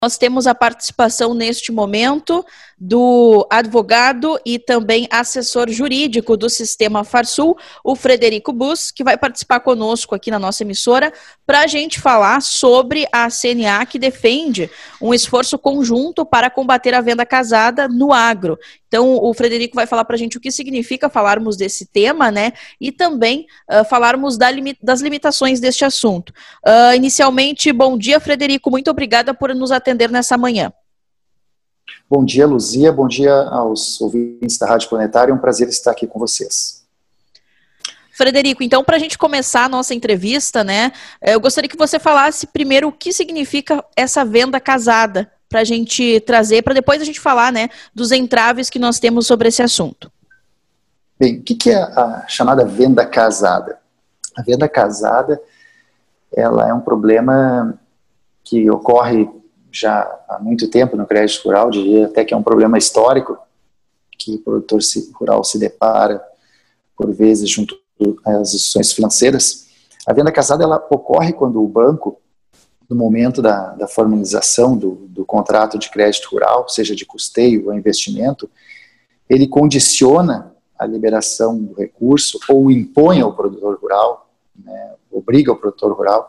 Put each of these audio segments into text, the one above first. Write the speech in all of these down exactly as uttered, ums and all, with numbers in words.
Nós temos a participação neste momento do advogado e também assessor jurídico do Sistema Farsul, o Frederico Bus, que vai participar conosco aqui na nossa emissora para a gente falar sobre a C N A, que defende um esforço conjunto para combater a venda casada no agro. Então, o Frederico vai falar para a gente o que significa falarmos desse tema, né? E também uh, falarmos da limi- das limitações deste assunto. Uh, inicialmente, bom dia, Frederico. Muito obrigada por nos atender nessa manhã. Bom dia, Luzia. Bom dia aos ouvintes da Rádio Planetária. É um prazer estar aqui com vocês. Frederico, então, para a gente começar a nossa entrevista, né? Eu gostaria que você falasse primeiro o que significa essa venda casada, para a gente trazer, para depois a gente falar, né, dos entraves que nós temos sobre esse assunto. Bem, o que é a chamada venda casada? A venda casada, ela é um problema que ocorre já há muito tempo no crédito rural, diria até que é um problema histórico, que o produtor rural se depara, por vezes, junto às instituições financeiras. A venda casada, ela ocorre quando o banco, no momento da, da formalização do, do contrato de crédito rural, seja de custeio ou investimento, ele condiciona a liberação do recurso ou impõe ao produtor rural, né, obriga o produtor rural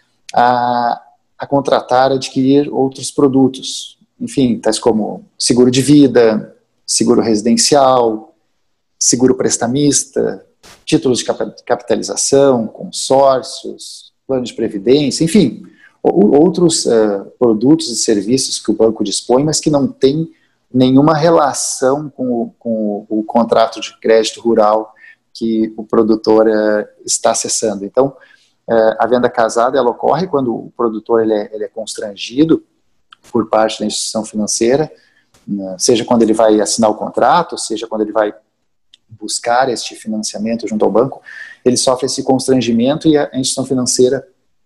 a, a contratar, adquirir outros produtos, enfim, tais como seguro de vida, seguro residencial, seguro prestamista, títulos de capitalização, consórcios, plano de previdência, enfim, outros uh, produtos e serviços que o banco dispõe, mas que não tem nenhuma relação com o, com o, o contrato de crédito rural que o produtor uh, está acessando. Então, uh, a venda casada, ela ocorre quando o produtor ele é, ele é constrangido por parte da instituição financeira, uh, seja quando ele vai assinar o contrato, seja quando ele vai buscar este financiamento junto ao banco, ele sofre esse constrangimento e a instituição financeira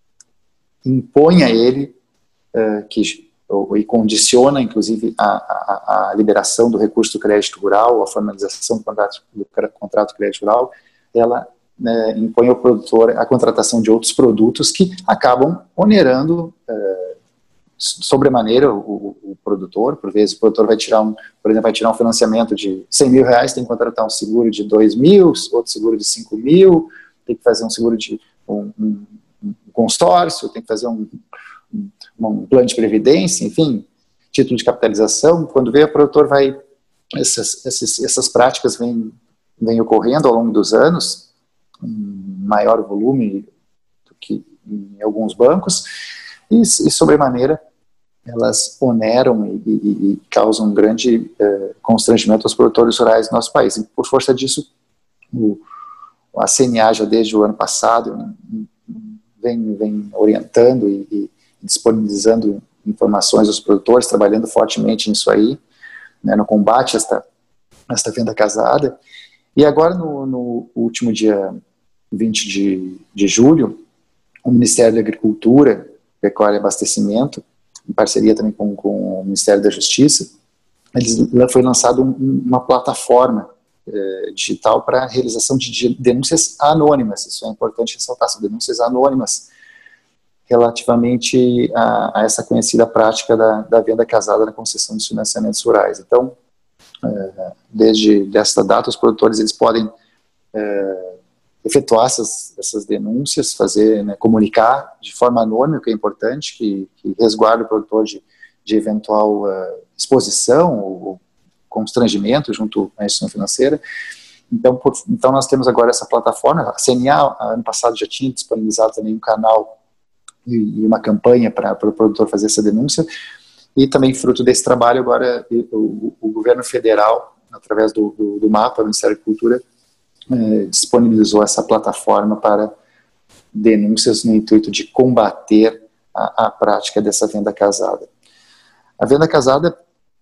impõe a ele uh, que, ou, e condiciona, inclusive, a, a, a liberação do recurso do crédito rural, a formalização do contrato, do contrato de crédito rural, ela né, impõe ao produtor a contratação de outros produtos que acabam onerando uh, sobremaneira o, o produtor. Por vezes o produtor vai tirar um, por exemplo, vai tirar um financiamento de cem mil reais, tem que contratar um seguro de dois mil, outro seguro de cinco mil, tem que fazer um seguro de um, um um consórcio, tem que fazer um, um, um plano de previdência, enfim, título de capitalização. Quando vê, o produtor vai, essas, essas, essas práticas vêm, vêm ocorrendo ao longo dos anos, em maior volume do que em alguns bancos, e, e sobremaneira, elas oneram e, e, e causam um grande eh, constrangimento aos produtores rurais do nosso país. E por força disso, o, a C N A já desde o ano passado Vem, vem orientando e, e disponibilizando informações aos produtores, trabalhando fortemente nisso aí, né, no combate a esta, esta venda casada. E agora, no, no último dia vinte de julho, o Ministério da Agricultura, Pecuária e Abastecimento, em parceria também com, com o Ministério da Justiça, eles, foi lançado um, uma plataforma Eh, digital para a realização de denúncias anônimas. Isso é importante ressaltar, são denúncias anônimas relativamente a, a essa conhecida prática da, da venda casada na concessão de financiamentos rurais. Então, eh, desde esta data, os produtores eles podem eh, efetuar essas, essas denúncias, fazer, né, comunicar de forma anônima, o que é importante, que, que resguarde o produtor de, de eventual uh, exposição ou constrangimento junto à instituição financeira. Então, por, então nós temos agora essa plataforma. A C N A, ano passado, já tinha disponibilizado também um canal e, e uma campanha para o pro produtor fazer essa denúncia, e também fruto desse trabalho agora o, o governo federal, através do, do, do MAPA, do Ministério da Cultura, eh, disponibilizou essa plataforma para denúncias no intuito de combater a, a prática dessa venda casada. A venda casada,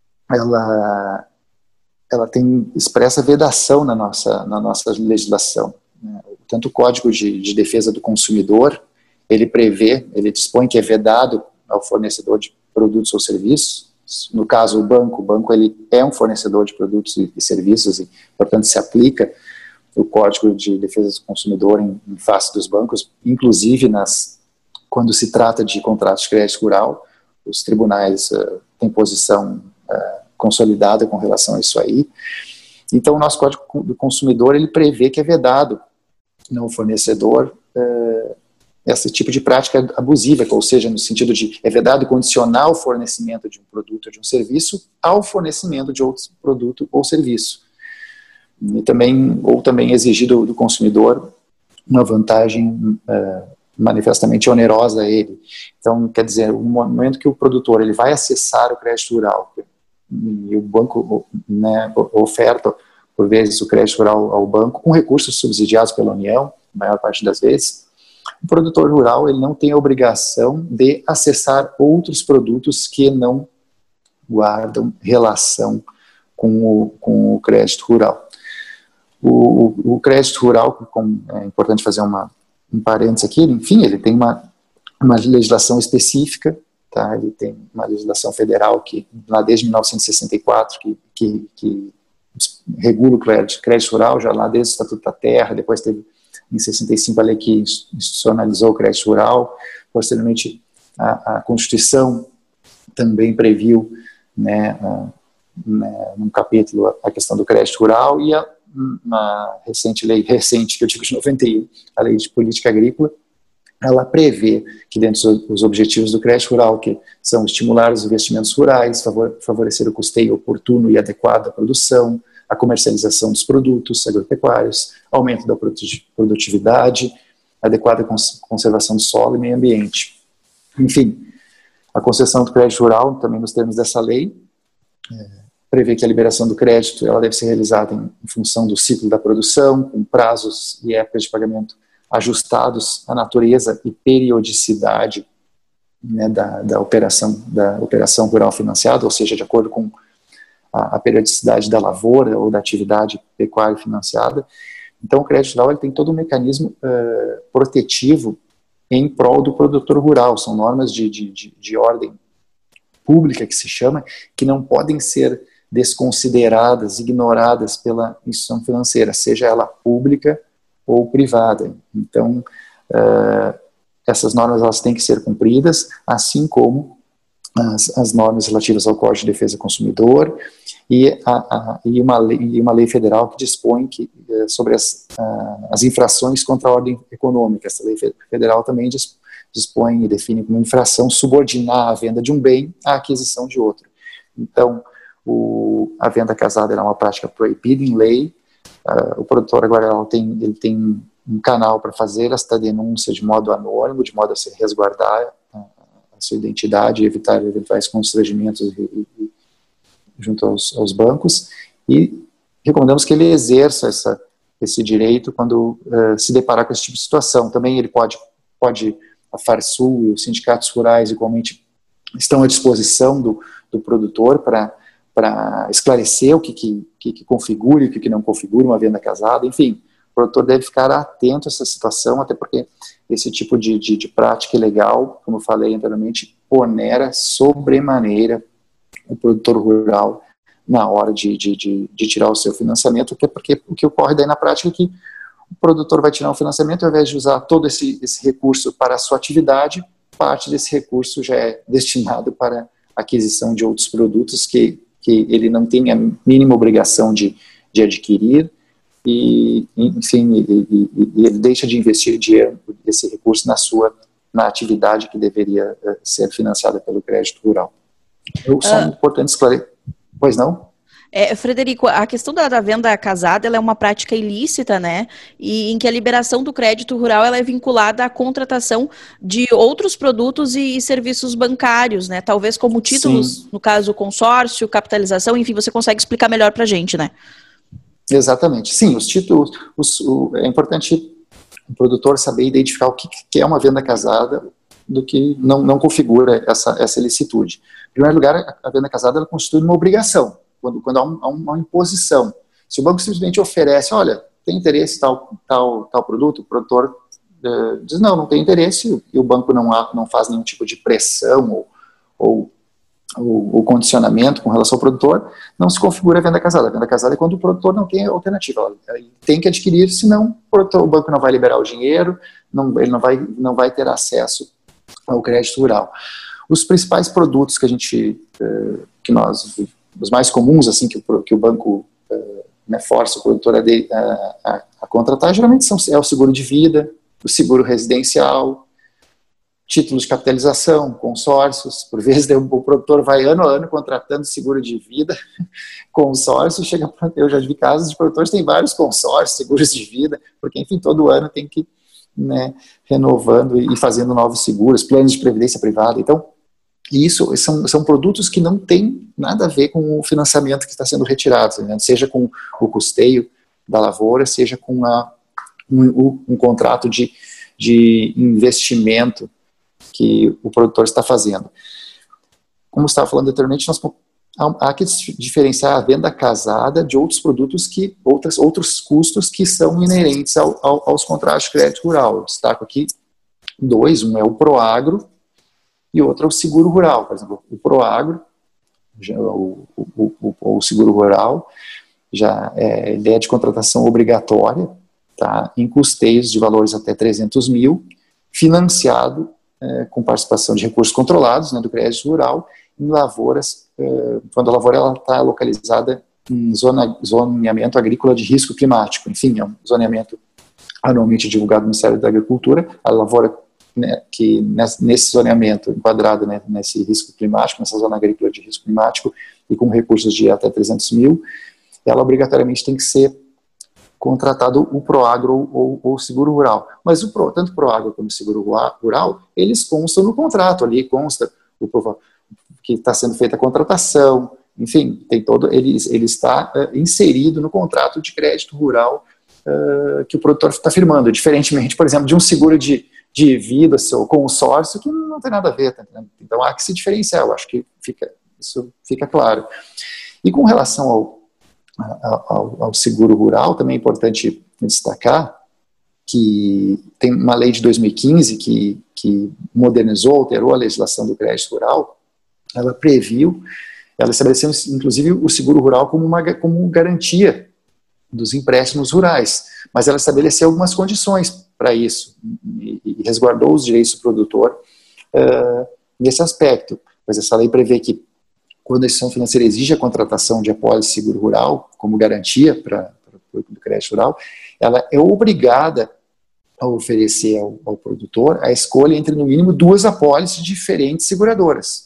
ela ela tem expressa vedação na nossa, na nossa legislação. Tanto o Código de, de Defesa do Consumidor, ele prevê, ele dispõe que é vedado ao fornecedor de produtos ou serviços. No caso, o banco, o banco ele é um fornecedor de produtos e, e serviços, e, portanto, se aplica o Código de Defesa do Consumidor em, em face dos bancos, inclusive nas, quando se trata de contratos de crédito rural, os tribunais uh, têm posição uh, consolidada com relação a isso aí. Então, o nosso Código do Consumidor, ele prevê que é vedado no fornecedor uh, esse tipo de prática abusiva, ou seja, no sentido de é vedado condicionar o fornecimento de um produto ou de um serviço ao fornecimento de outro produto ou serviço. E também, ou também exigir do, do consumidor uma vantagem uh, manifestamente onerosa a ele. Então, quer dizer, no momento que o produtor ele vai acessar o crédito rural e o banco, né, oferta, por vezes, o crédito rural ao banco com recursos subsidiados pela União, a maior parte das vezes, o produtor rural ele não tem a obrigação de acessar outros produtos que não guardam relação com o, com o crédito rural. O, o, o crédito rural, como é importante fazer uma, um parênteses aqui, enfim, ele tem uma, uma legislação específica, tá? Ele tem uma legislação federal que, lá desde mil novecentos e sessenta e quatro, que, que, que regula o crédito, crédito rural, já lá desde o Estatuto da Terra, depois teve em sessenta e cinco a lei que institucionalizou o crédito rural, posteriormente a, a Constituição também previu, né, a, né, num capítulo a questão do crédito rural, e a, uma recente lei, recente, que eu digo de noventa e um, a Lei de Política Agrícola, ela prevê que dentro dos objetivos do crédito rural, que são estimular os investimentos rurais, favorecer o custeio oportuno e adequado da produção, a comercialização dos produtos agropecuários, aumento da produtividade, adequada conservação do solo e meio ambiente. Enfim, a concessão do crédito rural, também nos termos dessa lei, é, prevê que a liberação do crédito ela deve ser realizada em, em função do ciclo da produção, com prazos e épocas de pagamento ajustados à natureza e periodicidade, né, da, da, operação, da operação rural financiada, ou seja, de acordo com a, a periodicidade da lavoura ou da atividade pecuária financiada. Então, o crédito rural ele tem todo um mecanismo uh, protetivo em prol do produtor rural. São normas de, de, de, de ordem pública, que se chama, que não podem ser desconsideradas, ignoradas pela instituição financeira, seja ela pública ou privada. Então, uh, essas normas elas têm que ser cumpridas, assim como as, as normas relativas ao Código de Defesa do Consumidor e, a, a, e, uma, lei, e uma lei federal que dispõe que, uh, sobre as, uh, as infrações contra a ordem econômica. Essa lei federal também diz, dispõe e define como infração subordinar a venda de um bem à aquisição de outro. Então, o, a venda casada é uma prática proibida em lei. Uh, o produtor agora ele tem, ele tem um canal para fazer esta denúncia de modo anônimo, de modo a se resguardar a, a sua identidade e evitar eventuais constrangimentos e, e, junto aos, aos bancos, e recomendamos que ele exerça essa, esse direito quando uh, se deparar com esse tipo de situação. Também ele pode, pode a Farsul e os sindicatos rurais igualmente estão à disposição do, do produtor para para esclarecer o que, que, que, que configura e o que, que não configura uma venda casada. Enfim, o produtor deve ficar atento a essa situação, até porque esse tipo de, de, de prática ilegal, como eu falei anteriormente, onera sobremaneira o produtor rural na hora de, de, de, de tirar o seu financiamento, até porque o que ocorre daí na prática é que o produtor vai tirar um financiamento, ao invés de usar todo esse, esse recurso para a sua atividade, parte desse recurso já é destinado para a aquisição de outros produtos que que ele não tem a mínima obrigação de, de adquirir, e, enfim, e, e, e ele deixa de investir dinheiro, esse recurso na sua, na atividade que deveria uh, ser financiada pelo crédito rural. Eu, só ah. importante esclarecer. Pois não? É, Frederico, a questão da, da venda casada ela é uma prática ilícita, né? E em que a liberação do crédito rural ela é vinculada à contratação de outros produtos e, e serviços bancários, né? Talvez como títulos, Sim. no caso, consórcio, capitalização, enfim, você consegue explicar melhor para a gente, né? Exatamente. Sim, os títulos, os, o, é importante o produtor saber identificar o que, que é uma venda casada do que não, não configura essa, essa ilicitude. Em primeiro lugar, a, a venda casada ela constitui uma obrigação. Quando, quando há, um, há uma imposição. Se o banco simplesmente oferece, olha, tem interesse em tal, tal, tal produto, o produtor eh, diz, não, não tem interesse, e o banco não, há, não faz nenhum tipo de pressão ou, ou, ou, ou condicionamento com relação ao produtor, não se configura a venda casada. A venda casada é quando o produtor não tem alternativa, ele tem que adquirir, senão o, produtor, o banco não vai liberar o dinheiro, não, ele não vai, não vai ter acesso ao crédito rural. Os principais produtos que a gente, que nós, os mais comuns, assim, que o, que o banco né, força o produtor a, de, a, a, a contratar, geralmente são, é o seguro de vida, o seguro residencial, títulos de capitalização, consórcios. Por vezes o produtor vai ano a ano contratando seguro de vida, consórcio, chega, eu já vi casos de produtores que têm vários consórcios, seguros de vida, porque enfim, todo ano tem que né, renovando e fazendo novos seguros, planos de previdência privada. Então, isso são, são produtos que não têm nada a ver com o financiamento que está sendo retirado, né? Seja com o custeio da lavoura, seja com a, um, um contrato de, de investimento que o produtor está fazendo. Como estava falando anteriormente, nós, há que diferenciar a venda casada de outros produtos, que, outras, outros custos que são inerentes ao, ao, aos contratos de crédito rural. Eu destaco aqui dois, um é o Proagro e outro é o seguro rural. Por exemplo, o Proagro, o, o, o, o seguro rural, já é, ele é de contratação obrigatória, tá, em custeios de valores até trezentos mil, financiado é, com participação de recursos controlados, né, do crédito rural, em lavouras, é, quando a lavoura está localizada em zona, zoneamento agrícola de risco climático. Enfim, é um zoneamento anualmente divulgado no Ministério da Agricultura. A lavoura, né, que nesse zoneamento, enquadrada, né, nesse risco climático, nessa zona agrícola de risco climático, e com recursos de até trezentos mil, ela obrigatoriamente tem que ser contratado o Proagro ou o seguro rural. Mas o Pro, tanto o Proagro como o seguro rural, eles constam no contrato, ali consta o, que está sendo feita a contratação, enfim, tem todo, ele, ele está uh, inserido no contrato de crédito rural uh, que o produtor está firmando, diferentemente, por exemplo, de um seguro de, de vida, seu consórcio, que não tem nada a ver, tá, né? Então há que se diferenciar, eu acho que fica, isso fica claro. E com relação ao Ao, ao seguro rural, também é importante destacar que tem uma lei de dois mil e quinze que, que modernizou, alterou a legislação do crédito rural. Ela previu, ela estabeleceu inclusive o seguro rural como uma como garantia dos empréstimos rurais, mas ela estabeleceu algumas condições para isso e, e resguardou os direitos do produtor uh, nesse aspecto. Pois essa lei prevê que quando a instituição financeira exige a contratação de apólice de seguro rural como garantia para o crédito rural, ela é obrigada a oferecer ao, ao produtor a escolha entre, no mínimo, duas apólices de diferentes seguradoras,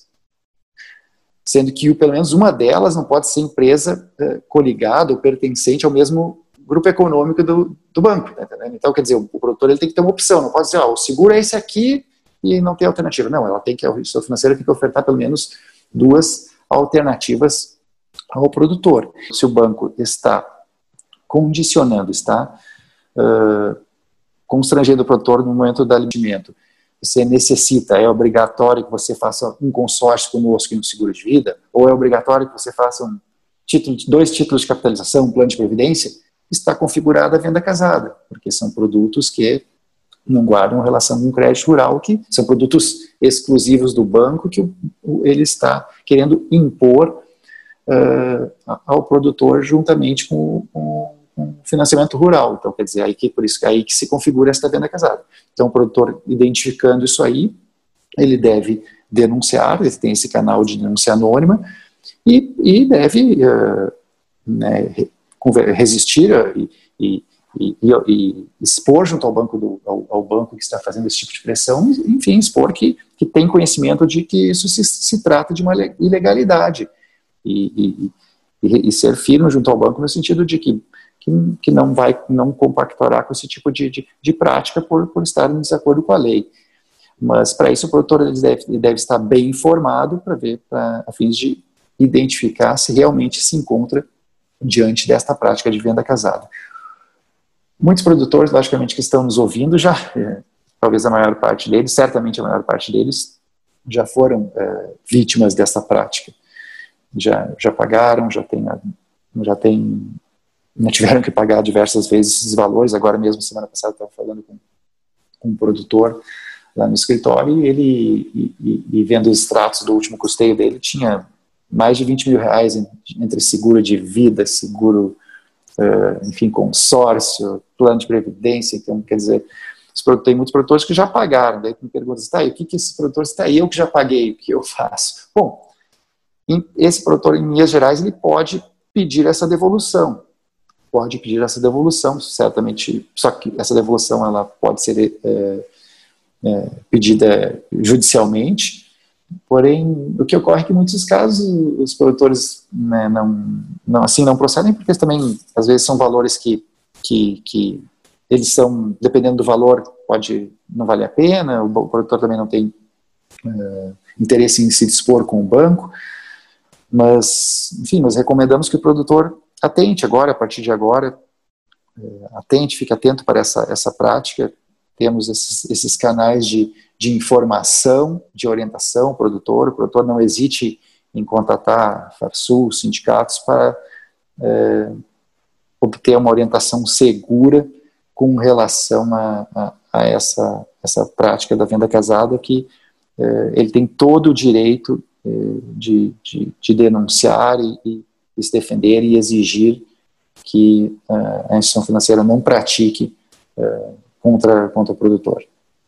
sendo que pelo menos uma delas não pode ser empresa eh, coligada ou pertencente ao mesmo grupo econômico do, do banco. Tá entendendo? Então, quer dizer, o, o produtor ele tem que ter uma opção, não pode dizer, ó, o seguro é esse aqui e não tem alternativa. Não, ela tem que, a instituição financeira tem que ofertar pelo menos duas alternativas ao produtor. Se o banco está condicionando, está uh, constrangendo o produtor no momento do alimento, você necessita, é obrigatório que você faça um consórcio conosco em um seguro de vida, ou é obrigatório que você faça um título, dois títulos de capitalização, um plano de previdência, está configurada a venda casada, porque são produtos que não guardam relação com crédito rural, que são produtos exclusivos do banco que o, o, ele está querendo impor uh, ao produtor juntamente com, com, com o financiamento rural. Então, quer dizer, aí que, por isso aí que se configura esta venda casada. Então, o produtor, identificando isso aí, ele deve denunciar, ele tem esse canal de denúncia anônima, e, e deve uh, né, resistir e, e E, e, e expor junto ao banco, do, ao, ao banco que está fazendo esse tipo de pressão, enfim, expor que, que tem conhecimento de que isso se, se trata de uma ilegalidade e, e, e, e ser firme junto ao banco no sentido de que, que, que não vai não compactuará com esse tipo de, de, de prática por, por estar em desacordo com a lei. Mas para isso o produtor ele deve, ele deve estar bem informado para ver, pra, a fim de identificar se realmente se encontra diante desta prática de venda casada. Muitos produtores, logicamente, que estão nos ouvindo, já, é, talvez a maior parte deles, certamente a maior parte deles, já foram é, vítimas dessa prática. Já, já pagaram, já tem, já tem, já tiveram que pagar diversas vezes esses valores. Agora mesmo, semana passada, eu estava falando com, com um produtor lá no escritório, e ele, e, e, e vendo os extratos do último custeio dele, tinha mais de vinte mil reais entre seguro de vida, seguro Uh, enfim, consórcio, plano de previdência. Então, quer dizer, os tem muitos produtores que já pagaram, daí tu me pergunta, tá, e o que que esses produtores, tá, eu que já paguei, o que eu faço? Bom, esse produtor em Minas Gerais, ele pode pedir essa devolução, pode pedir essa devolução, certamente, só que essa devolução ela pode ser é, é, pedida judicialmente, porém, o que ocorre é que em muitos casos os produtores, né, não, não, assim, não procedem, porque também, às vezes, são valores que, que, que eles são, dependendo do valor, pode não valer a pena, o produtor também não tem é, interesse em se dispor com o banco, mas, enfim, nós recomendamos que o produtor atente agora, a partir de agora, é, atente, fique atento para essa, essa prática. Temos esses, esses canais de, de informação, de orientação ao produtor. O produtor não hesite em contatar a Farsul, sindicatos, para é, obter uma orientação segura com relação a, a, a essa, essa prática da venda casada, que é, ele tem todo o direito é, de, de, de denunciar e, e, e se defender e exigir que uh, a instituição financeira não pratique uh, contra, contra o produtor.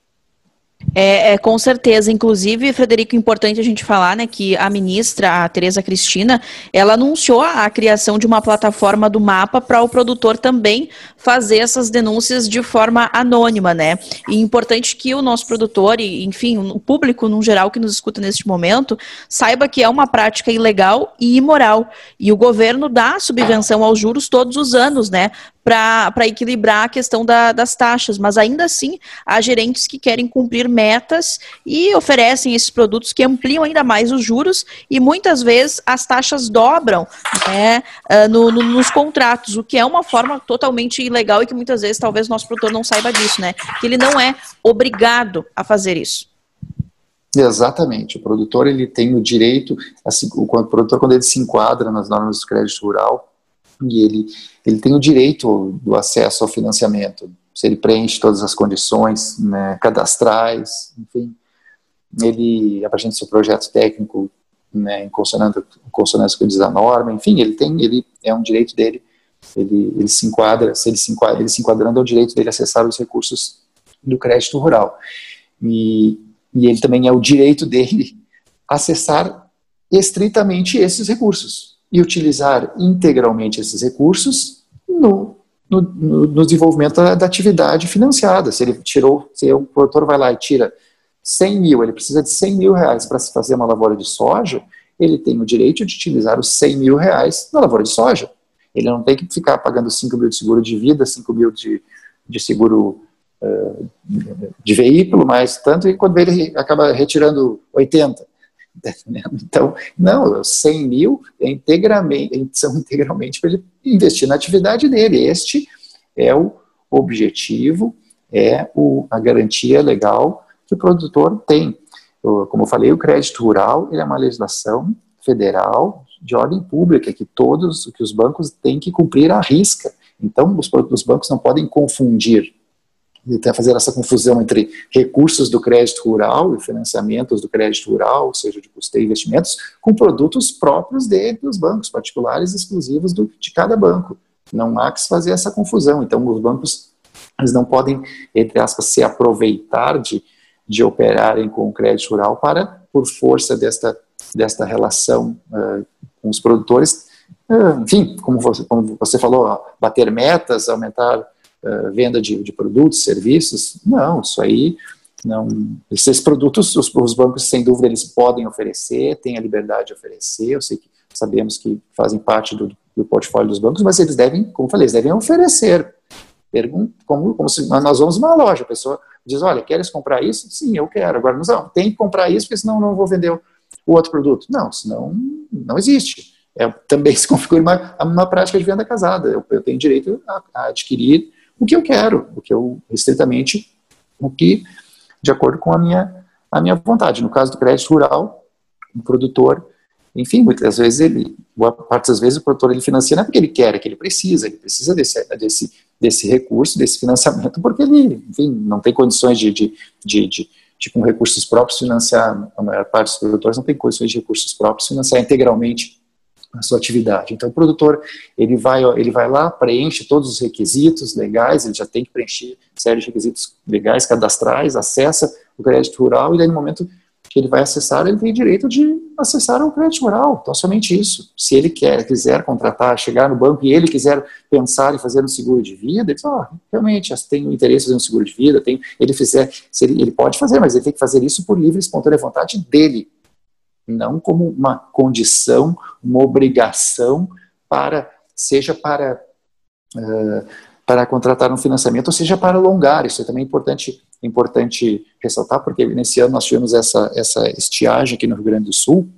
É, é, com certeza, inclusive, Frederico, importante a gente falar, né, que a ministra, a Tereza Cristina, ela anunciou a criação de uma plataforma do Mapa para o produtor também fazer essas denúncias de forma anônima, né, e importante que o nosso produtor, e enfim, o público no geral que nos escuta neste momento, saiba que é uma prática ilegal e imoral, e o governo dá subvenção aos juros todos os anos, né, para equilibrar a questão da, das taxas, mas ainda assim há gerentes que querem cumprir metas e oferecem esses produtos que ampliam ainda mais os juros e muitas vezes as taxas dobram, né, no, no, nos contratos, o que é uma forma totalmente ilegal e que muitas vezes talvez o nosso produtor não saiba disso, né, que ele não é obrigado a fazer isso. Exatamente, o produtor ele tem o direito, assim, o produtor quando ele se enquadra nas normas do crédito rural, e ele, ele tem o direito do acesso ao financiamento, se ele preenche todas as condições, né, cadastrais, enfim, ele apresenta seu projeto técnico, né, em consonância, em consonância com o que diz a norma, enfim, ele tem, ele é um direito dele, ele, ele se enquadra, se ele se enquadra, ele se enquadrando é o direito dele acessar os recursos do crédito rural, e, e ele também é o direito dele acessar estritamente esses recursos, e utilizar integralmente esses recursos no, no, no desenvolvimento da, da atividade financiada. Se ele tirou, se o produtor vai lá e tira cem mil, ele precisa de cem mil reais para se fazer uma lavoura de soja, ele tem o direito de utilizar os cem mil reais na lavoura de soja. Ele não tem que ficar pagando cinco mil de seguro de vida, cinco mil de, de seguro uh, de veículo, mas tanto, e quando ele acaba retirando oitenta. Então, não, cem mil é integralmente, são integralmente para ele investir na atividade dele. Este é o objetivo, é o, a garantia legal que o produtor tem. Como eu falei, o crédito rural ele é uma legislação federal de ordem pública que todos, que os bancos têm que cumprir à risca. Então, os, os bancos não podem confundir, fazer essa confusão entre recursos do crédito rural e financiamentos do crédito rural, ou seja, de custeio e investimentos, com produtos próprios de, dos bancos, particulares exclusivos do, de cada banco. Não há que se fazer essa confusão. Então, os bancos eles não podem, entre aspas, se aproveitar de, de operarem com o crédito rural para, por força desta, desta relação uh, com os produtores, uh, enfim, como você, como você falou, ó, bater metas, aumentar Uh, venda de, de produtos, serviços, não, isso aí, não, esses produtos, os, os bancos, sem dúvida, eles podem oferecer, têm a liberdade de oferecer, eu sei que sabemos que fazem parte do, do portfólio dos bancos, mas eles devem, como eu falei, eles devem oferecer, Pergunta, como, como se nós vamos numa loja, a pessoa diz, olha, queres comprar isso? Sim, eu quero, agora não, tem que comprar isso, porque senão não vou vender o, o outro produto. Não, senão não existe. É, também se configura uma, uma prática de venda casada, eu, eu tenho direito a, a adquirir o que eu quero, o que eu, estritamente, o que, de acordo com a minha, a minha vontade. No caso do crédito rural, o produtor, enfim, muitas vezes ele, boa parte das vezes o produtor ele financia não é porque ele quer, é que ele precisa, ele precisa desse, desse, desse recurso, desse financiamento, porque ele, enfim, não tem condições de, de, de, de, de com recursos próprios financiar, a maior parte dos produtores não tem condições de recursos próprios financiar integralmente a sua atividade. Então, o produtor, ele vai, ele vai lá, preenche todos os requisitos legais, ele já tem que preencher série de requisitos legais, cadastrais, acessa o crédito rural, e daí no momento que ele vai acessar, ele tem direito de acessar o crédito rural. Então, somente isso. Se ele quer, quiser contratar, chegar no banco e ele quiser pensar em fazer um seguro de vida, ele diz, ah, realmente, tenho interesse em fazer um seguro de vida, tenho, ele fizer, se ele, ele pode fazer, mas ele tem que fazer isso por livre e espontânea vontade dele, não como uma condição, uma obrigação para, seja para, uh, para contratar um financiamento, ou seja para alongar. Isso é também importante, importante ressaltar, porque nesse ano nós tivemos essa, essa estiagem aqui no Rio Grande do Sul,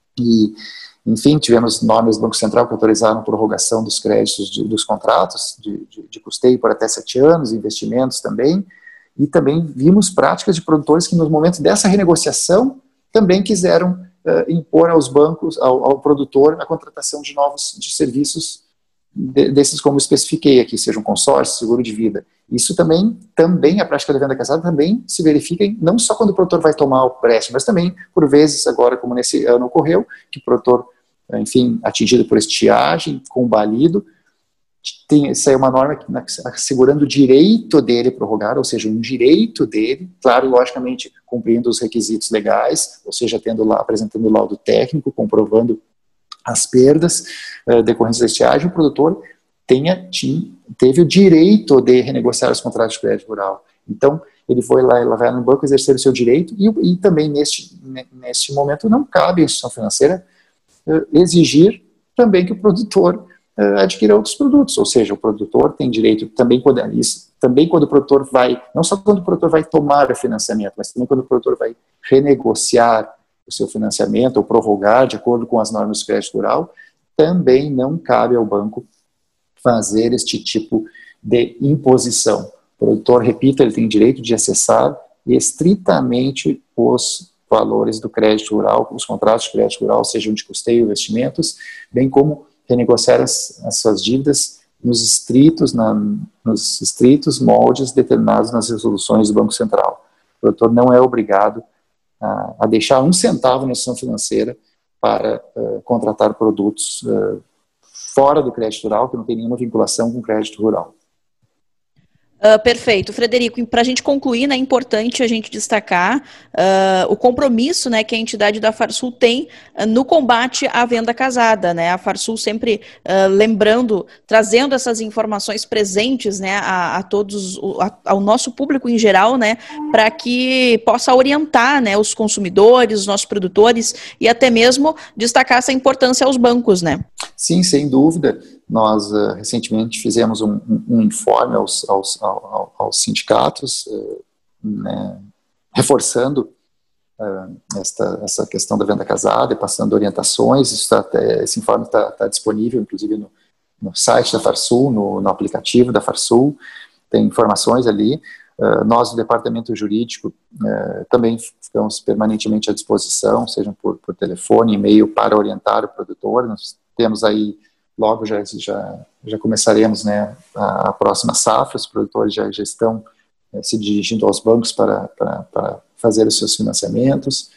e, enfim, tivemos normas do Banco Central que autorizaram a prorrogação dos créditos, de, dos contratos de, de, de custeio por até sete anos, investimentos também, e também vimos práticas de produtores que no momento dessa renegociação também quiseram Uh, impor aos bancos, ao, ao produtor, a contratação de novos de serviços de, desses como eu especifiquei aqui, seja um consórcio, seguro de vida. Isso também, também a prática da venda casada também se verifica em, não só quando o produtor vai tomar o empréstimo, mas também, por vezes, agora como nesse ano ocorreu, que o produtor, enfim, atingido por estiagem, combalido, tem, saiu uma norma assegurando o direito dele prorrogar, ou seja, um direito dele, claro, logicamente, cumprindo os requisitos legais, ou seja, tendo lá, apresentando o laudo técnico, comprovando as perdas uh, decorrentes da estiagem, o produtor tenha, tinha, teve o direito de renegociar os contratos de crédito rural. Então, ele foi lá, ele vai no banco exercer o seu direito, e, e também neste, neste momento não cabe à instituição financeira uh, exigir também que o produtor adquirir outros produtos, ou seja, o produtor tem direito também quando, isso, também quando o produtor vai, não só quando o produtor vai tomar o financiamento, mas também quando o produtor vai renegociar o seu financiamento ou prorrogar de acordo com as normas do crédito rural, também não cabe ao banco fazer este tipo de imposição. O produtor, repito, ele tem direito de acessar estritamente os valores do crédito rural, os contratos de crédito rural, sejam de custeio, investimentos, bem como renegociar as, as suas dívidas nos estritos, na, nos estritos moldes determinados nas resoluções do Banco Central. O produtor não é obrigado a, a deixar um centavo na instituição financeira para uh, contratar produtos uh, fora do crédito rural, que não tem nenhuma vinculação com o crédito rural. Uh, perfeito. Frederico, para a gente concluir, né, é importante a gente destacar uh, o compromisso, né, que a entidade da Farsul tem uh, no combate à venda casada, né, a Farsul sempre uh, lembrando, trazendo essas informações presentes, né, a, a todos, a, ao nosso público em geral, né, para que possa orientar, né, os consumidores, os nossos produtores e até mesmo destacar essa importância aos bancos, né. Sim, sem dúvida. Nós uh, recentemente fizemos um, um, um informe aos, aos, aos, aos sindicatos, uh, né, reforçando uh, esta, essa questão da venda casada e passando orientações. Isso tá, esse informe está tá disponível, inclusive, no, no site da Farsul, no, no aplicativo da Farsul, tem informações ali. Uh, nós, do Departamento Jurídico, uh, também ficamos permanentemente à disposição, seja por, por telefone, e-mail, para orientar o produtor. Nós temos aí logo já, já, já começaremos, né, a, a próxima safra, os produtores já, já estão é, se dirigindo aos bancos para, para, para fazer os seus financiamentos.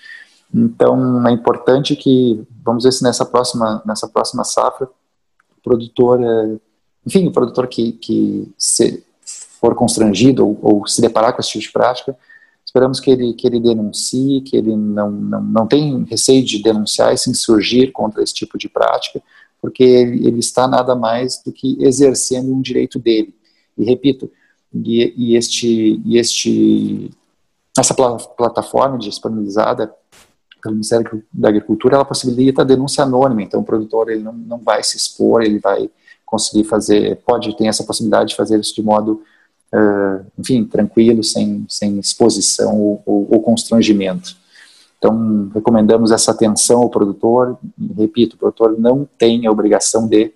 Então, é importante que, vamos ver se nessa próxima, nessa próxima safra, o produtor, é, enfim, o produtor que, que se for constrangido ou, ou se deparar com esse tipo de prática, esperamos que ele, que ele denuncie, que ele não, não, não tenha receio de denunciar e se insurgir contra esse tipo de prática, porque ele, ele está nada mais do que exercendo um direito dele. E repito, e, e, este, e este, essa pl plataforma disponibilizada pelo Ministério da Agricultura, ela possibilita a denúncia anônima, então o produtor ele não, não vai se expor, ele vai conseguir fazer, pode ter essa possibilidade de fazer isso de modo, uh, enfim, tranquilo, sem, sem exposição ou, ou, ou constrangimento. Então, recomendamos essa atenção ao produtor. Repito, o produtor não tem a obrigação de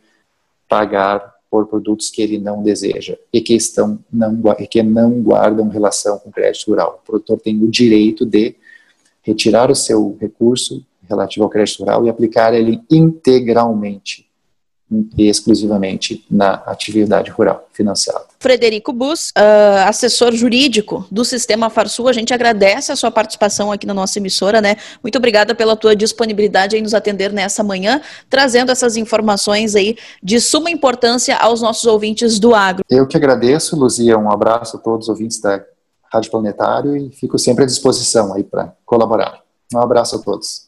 pagar por produtos que ele não deseja e que, estão, não, e que não guardam relação com o crédito rural. O produtor tem o direito de retirar o seu recurso relativo ao crédito rural e aplicar ele integralmente exclusivamente na atividade rural financiada. Frederico Bus, uh, assessor jurídico do Sistema Farsul, a gente agradece a sua participação aqui na nossa emissora, né? Muito obrigada pela tua disponibilidade em nos atender nessa manhã, trazendo essas informações aí de suma importância aos nossos ouvintes do agro. Eu que agradeço, Luzia, um abraço a todos os ouvintes da Rádio Planetário e fico sempre à disposição aí para colaborar. Um abraço a todos.